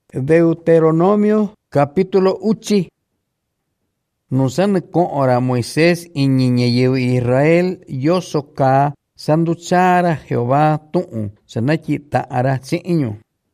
Deuteronomio capítulo 8. Nusan ora Moisés iñiñeyew Israel yosoka sanduchara Jehová tu'un sanaki ta'ara tsi'ñu.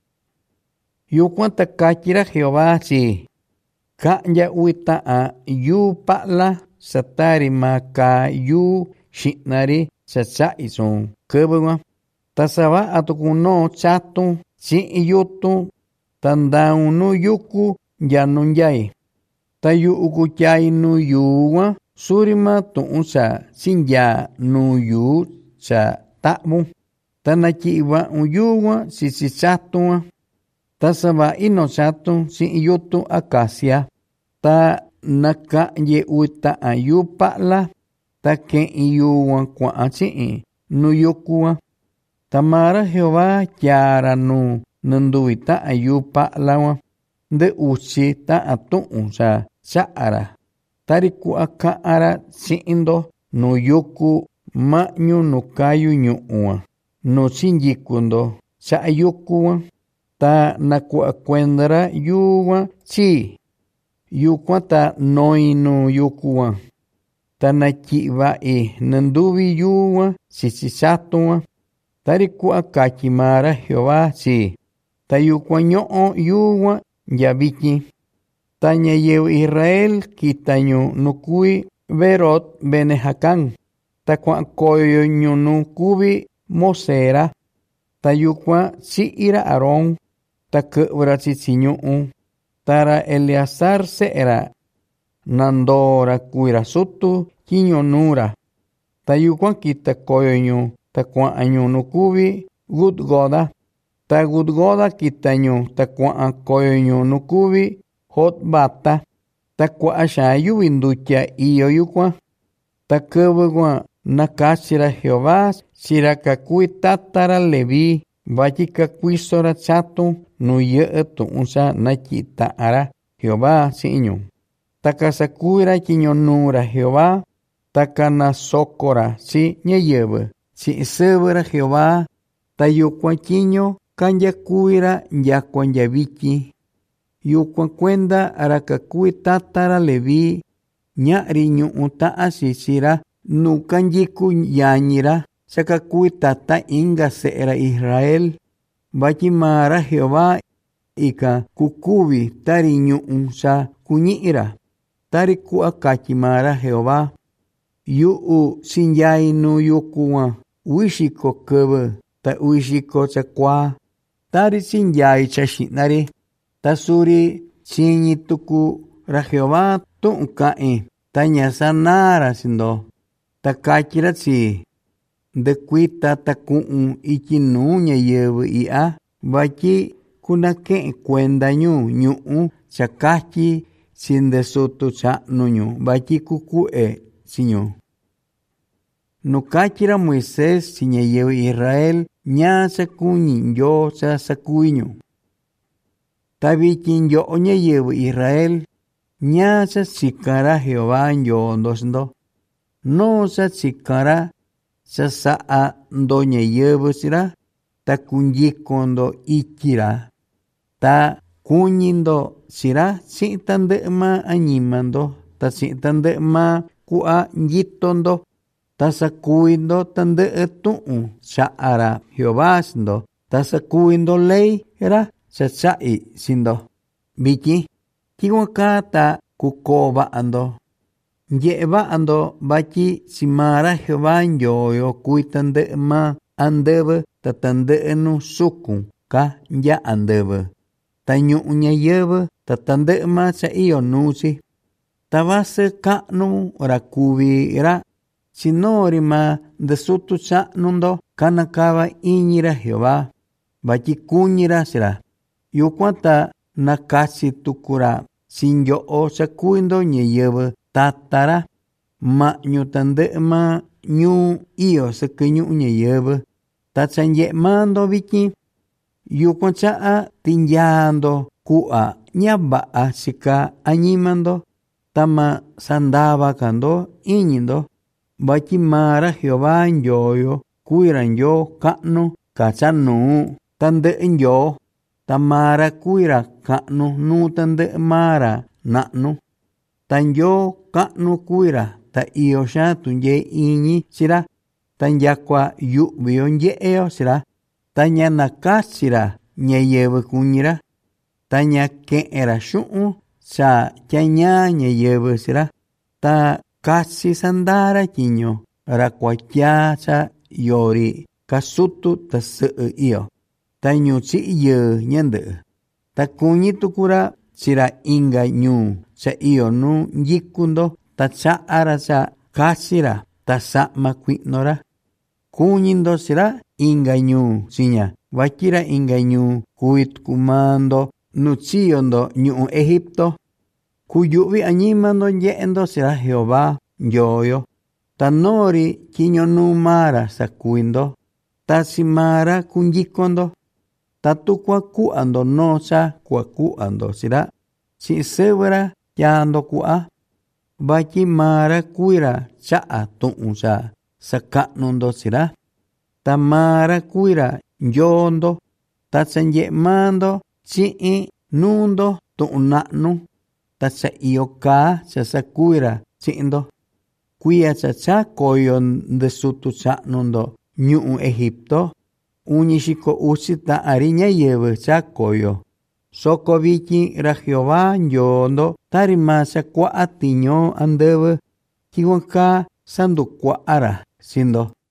Yukwanta kachira Jehová si ka'nya wita'a yu pa'la satari maka yu shinari satsaisun kebewa tasaba atukuno chatu yutu tandaunu yuku yanunjai tayu ukuchai nu yuwa surima tu'unsa sinja nu yu sa ta'mu tanachiwa uyuwa sisichatuwa tasaba ino chatu yutu akasia ta nakanye uta ayupala take iyuwa kwa achi nu yukuwa tamara Jehová kyara nu nanduita ayupalawa de uchi ta atu'un sa cha'ara tariku aka'ara si'indo nu yuku ma'ñu nu kayu ñu'uwa nu sinjikundo cha'ayukuwa ta naku akuendara yuwa chi yukwa ta noinu yukuwa ta naki'va'i nanduvi yuwa sisisatuwa tariku akachimara Jehová si ta yukwa ño'o yuwa yaviki ta ñayew Israel kitañu nukui Berot Benejacán ta kua'koyo nukuvi Mosera ta yukwa si'ira Aarón ta ke'vra tsitsiñu'u tara Eleazar se'era nandora kuira sutu kiñonura ta yukwa kitakoyoñu ta kua'añu nukuvi Gudgoda ta Gudgoda kitañu ta kua'akoyoñu nukuvi Jotbata ta kua'axa yuvi ndutya iyo yukwa ta kevegua nakachira Jehová sira kakui tatara Leví vayi kakuisora chatu nu ye'e tu'unsa nakita'ara Jehová si'ñu ta kasakuira kiñonura Jehová ta kanasokora si ñayeve si severa Jehová ta yukwa kiño kanyakuira yakwa yaviki yukwa kuenda arakakui tatara Leví ña'ri ñu'u ta'a sisira nu kanyiku yañira sakakui tata inga se'era Israel vayimara Jehová ika kukuvi tari ñu'u sa kuñi'ira tari ku'akachimara Jehová yu'u sinyai nu yukuwa wishiko keve ta wishiko chakwa tari sinyai chashinari tasuri sinyi tuku ra Jehová tu'un ka'i ta ñasanara sindo ta kachira si ndekuita ta ku'un iki nu ñayewe i'a vayi kunake'e kuendañu ñu'u chakachi sindesutu cha'nuñu vayi kuku'e siñu nu kachira Moisés si ñayewe Israel ña sakuñi yo sa sakuiñu ta vikin yo ñayewe Israel ña sa sikara Jehová yo ndosndo no sa sikara sa sa'a ndo ñayewe sira ta kunyikondo ikira ta kuñindo sira si tande'ma añimando ta si tande'ma ku'a nyitondo ta sakuindo tande'e tu'un cha'ara Jehová sindo ta sakuindo ley era sa cha'i sindo viki kiwaka ta kukoba'ando nye'va'ando vayi simara Jehová nyoyo kui tande'ma andeve ta tande'e nu sukun ka nya andeve ta ñu'u ñayeve ta tande'ma cha iyo nusi ta vase ka'nu ra kuvi ra sinorima ndesutu cha'nundo kanakava iñira Jehová vayi kuñira sira yukwa ta nakachi tukura sinyo'o sakuindo ñayeve tatara ma'ñu tande'ma ñu iyo sakeñu ñayeve ta chanye'mando viki yukwa cha'a tinyando ku'a ñava'a sika añimando tama sandavakando iñindo vayimara Jehová nyoyo kuiran yo ka'nu kachanu tande'e yo Tamara kuira ka'nu nu tandɨ'ɨ mara na'nu. Tanyo ka'nu kuira ta iyo xaan tunyee iñi chira. Tanyakua yu'viyo nye'eyo chira. Taña nakachira ñayɨvɨ kuñira. Taña ke'era xu'un cha tyañaa ñayɨvɨ chira. Ta kasi sandara tyiño ra kuatyaa cha yori kasutu ta sɨ'ɨ iyo. Ta ñuu chi'i yɨɨ ñandɨ'ɨ. Ta kuñi tukura chira inga ñuu cha iyo nu nyikundo ta cha'ara cha kasira ta sa'ma kui'nora. Kuñindo chira inga ñuu chiña vatyira inga ñuu kuvi tukumando nu chiyondo ñu'u Egipto. Kuyu'vi añimando nye'endo chira Jehová nyoyo. Ta nori tyiño nuu mara sakuvindo. Ta si mara kunyikondo. Tatu kuaku'ando noo cha kuaku'ando chira. Chi'in sɨvɨra tyaando ku'a. Vatyi mara kuira cha'a tu'un cha saka'nundo chira. Ta mara kuira nyondo. Ta cha nye'e maando chi'in nuundo tu'un na'nu. Ta cha iyo kaa cha sakuvira chi'indo. Kuiya cha chakoyo ndɨ sutu cha'nundo ñu'u Egipto. 8,000 ta'ari ñayɨvɨ chakoyo. Soko vityin ra Jehová nyondo tari maa cha kua'a tiño andɨvɨ. Tyikuan kaa sandukua'ara chindo.